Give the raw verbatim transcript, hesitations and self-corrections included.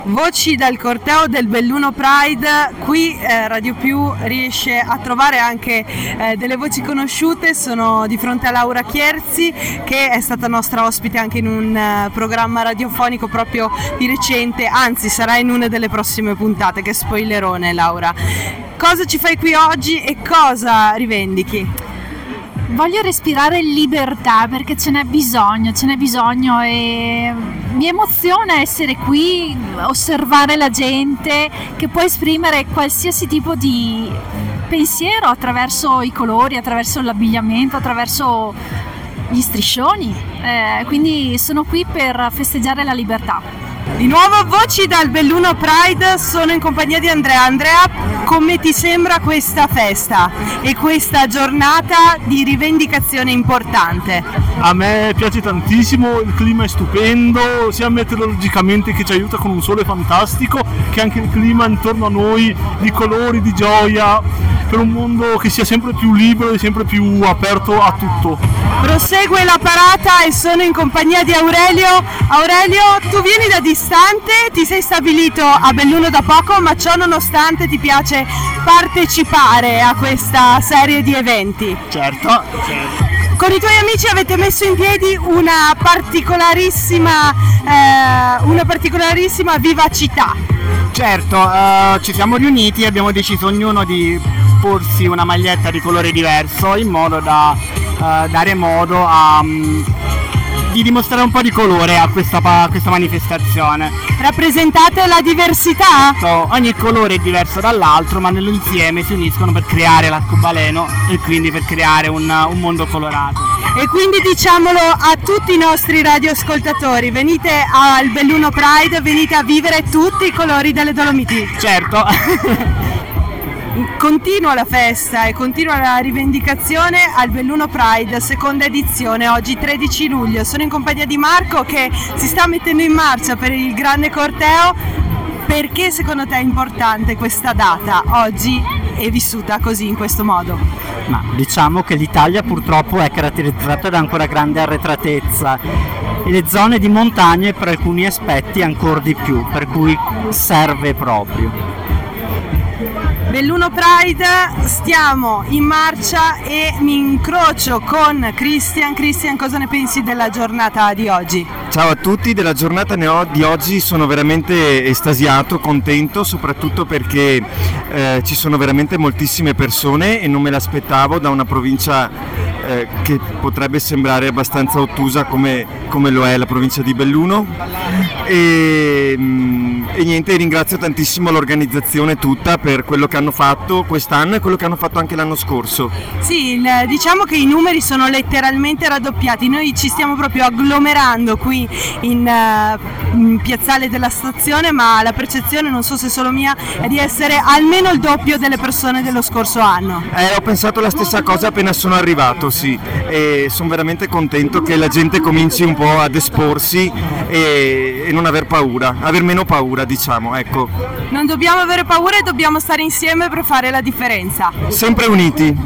Voci dal corteo del Belluno Pride. Qui eh, Radio Più riesce a trovare anche eh, delle voci conosciute. Sono di fronte a Laura Chierzi, che è stata nostra ospite anche in un uh, programma radiofonico proprio di recente, anzi sarà in una delle prossime puntate. Che spoilerone, Laura. Cosa ci fai qui oggi e cosa rivendichi? Voglio respirare libertà perché ce n'è bisogno, ce n'è bisogno e mi emoziona essere qui, osservare la gente che può esprimere qualsiasi tipo di pensiero attraverso i colori, attraverso l'abbigliamento, attraverso gli striscioni, eh, quindi sono qui per festeggiare la libertà. Di nuovo voci dal Belluno Pride, sono in compagnia di Andrea. Andrea, come ti sembra questa festa e questa giornata di rivendicazione importante? A me piace tantissimo, il clima è stupendo, sia meteorologicamente che ci aiuta con un sole fantastico, che anche il clima intorno a noi di colori, di gioia, per un mondo che sia sempre più libero e sempre più aperto a tutto. Prosegue la parata e sono in compagnia di Aurelio. Aurelio, tu vieni da distante, ti sei stabilito a Belluno da poco, ma ciò nonostante ti piace partecipare a questa serie di eventi. Certo, certo. Con i tuoi amici avete messo in piedi una particolarissima, eh, una particolarissima vivacità. Certo, uh, ci siamo riuniti e abbiamo deciso ognuno di porsi una maglietta di colore diverso in modo da uh, dare modo a, um, di dimostrare un po' di colore a questa, a questa manifestazione. Rappresentate la diversità? So, ogni colore è diverso dall'altro, ma nell'insieme si uniscono per creare l'arcobaleno e quindi per creare un, un mondo colorato. E quindi diciamolo a tutti i nostri radioascoltatori, venite al Belluno Pride, venite a vivere tutti i colori delle Dolomiti. Certo. Continua la festa e continua la rivendicazione al Belluno Pride, seconda edizione, oggi tredici luglio. Sono in compagnia di Marco che si sta mettendo in marcia per il grande corteo. Perché secondo te è importante questa data oggi e vissuta così, in questo modo? Ma diciamo che l'Italia purtroppo è caratterizzata da ancora grande arretratezza e le zone di montagna per alcuni aspetti ancora di più, per cui serve proprio. Belluno Pride, stiamo in marcia e mi incrocio con Christian. Christian, cosa ne pensi della giornata di oggi? Ciao a tutti, della giornata di oggi sono veramente estasiato, contento, soprattutto perché eh, ci sono veramente moltissime persone e non me l'aspettavo da una provincia eh, che potrebbe sembrare abbastanza ottusa come, come lo è la provincia di Belluno. E, e niente, ringrazio tantissimo l'organizzazione tutta per quello che hanno fatto quest'anno e quello che hanno fatto anche l'anno scorso. Sì, il, diciamo che i numeri sono letteralmente raddoppiati, noi ci stiamo proprio agglomerando qui in, uh, in piazzale della stazione, ma la percezione, non so se solo mia, è di essere almeno il doppio delle persone dello scorso anno. Eh, ho pensato la stessa cosa appena sono arrivato, sì, e sono veramente contento che la gente cominci un po' ad esporsi e, e non aver paura, aver meno paura, diciamo, ecco. Non dobbiamo avere paura e dobbiamo stare insieme per fare la differenza. Sempre uniti.